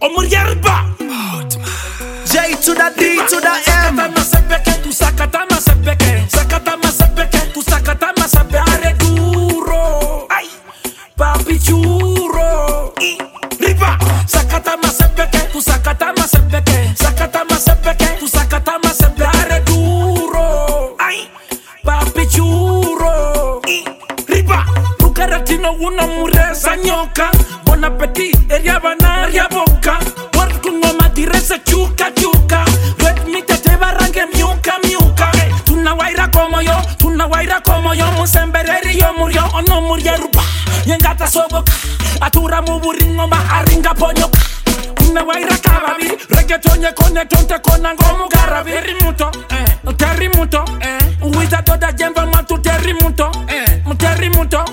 Omurierba. J to the D to the M. Sakata masepeke, tu sakata masepeke. Sakata masepeke, tu sakata masepeke. Duro, ay, papi churro. Riba. Sakata masepeke, tu sakata masepeke. Sakata masepeke, tu sakata masepeke. Duro, ay, papi churro. Riba. Rukaratino una mureza nyoka. Bon appetit, eria bana, eria boca. Workungoma diresa chuka chuka. Red meat te barange miuka miuka. Tunawaira como yo. Musembereri yo murió o no murió rupa. Yengata soboka. Atura muburingo ma aringa ponyoka. Tunawaira kababi. Reggaetonye kone tonte konango mugarabi. Terrimuto, Uita toda jemba matu terrimuto, terrimuto.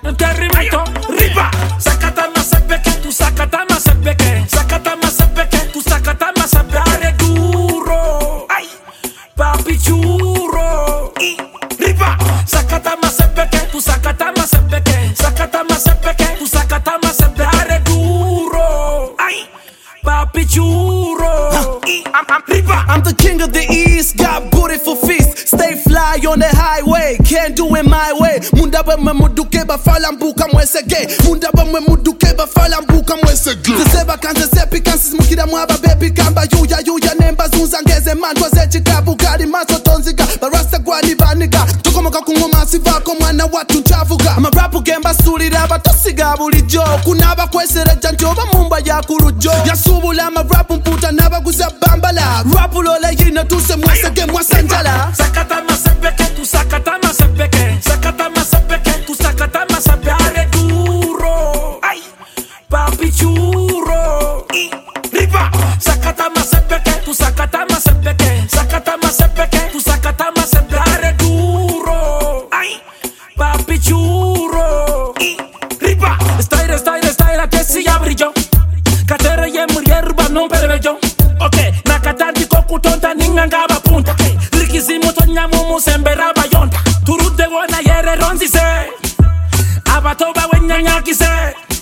Riba. Sakata masepeke, tu sakata masepeke. Sakata masepeke, tu sakata masepeke. Duro, ay, papi churro. Riba. Sakata masepeke, tu sakata masepeke. Sakata masepeke, tu sakata masepeke. Duro, ay, papi churro. Riba. I'm the king of the east, got booty for feast. Stay fly on the highway, can't do it my way. Munda bwe muduke bafala mbuka mwesege. Munda bwe muduke bafala mbuka mwesege. Zeseba kanze sepi kansis mukira mwaba baby kamba yuya nemba zunza ngeze mandwa zechikabu gali maso tonzika. Barasta gwani baniga. Tukomoka kungoma sivako mwana watu nchavuga. Ama rapu gemba sulira batosiga bulijo. Kunaba kwesere janjoba mumba ya kurujo. Yasubula ama rapu mputa naba guza bambala. Rapu lole yina tuse mwesege mwasanjala. Sakata masepeke, tu sakata masepeke. Sakata masepeke, tu sakata masepeke. Duro, ay, papi churro. Riba. Sakata masepeke, tu sakata masepeke. Sakata masepeke, tu sakata masepeke. Duro, ay, papi churro. Riba. Style, que si ya brilló. Katera ye murierba non pervejo. Ok, nakatati kokutonta ningangaba punta. Rikizimo tonyamu musembera bayonta. Turute wana yere ronzi se. Abatoba wenyanyaki se.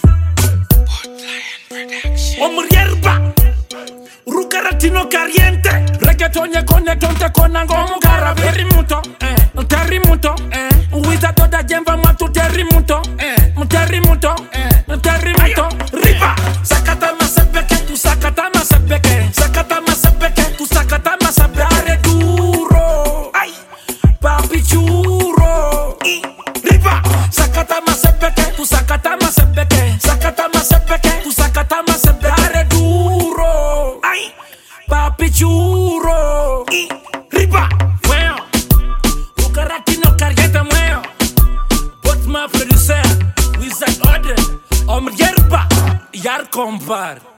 Omurierba. Rukaratino caliente. Reggaetonye kone tonte konango mugara. Terrimuto, Uita toda jemba matu terrimuto, Riba. Sakata masepeke, tu sakata masepeke. Sakata masepeke, tu sakata masepeke. Duro, ay, papi churro. Riba. Sakata masepeke, tu sakata masepeke. Sakata masepeke, tu sakata masepeke. Duro, ay, papi churro. Riba. Well, Rukaratino caliente mueo. What's my producer? Wizard order. Omrierba. Yar compar.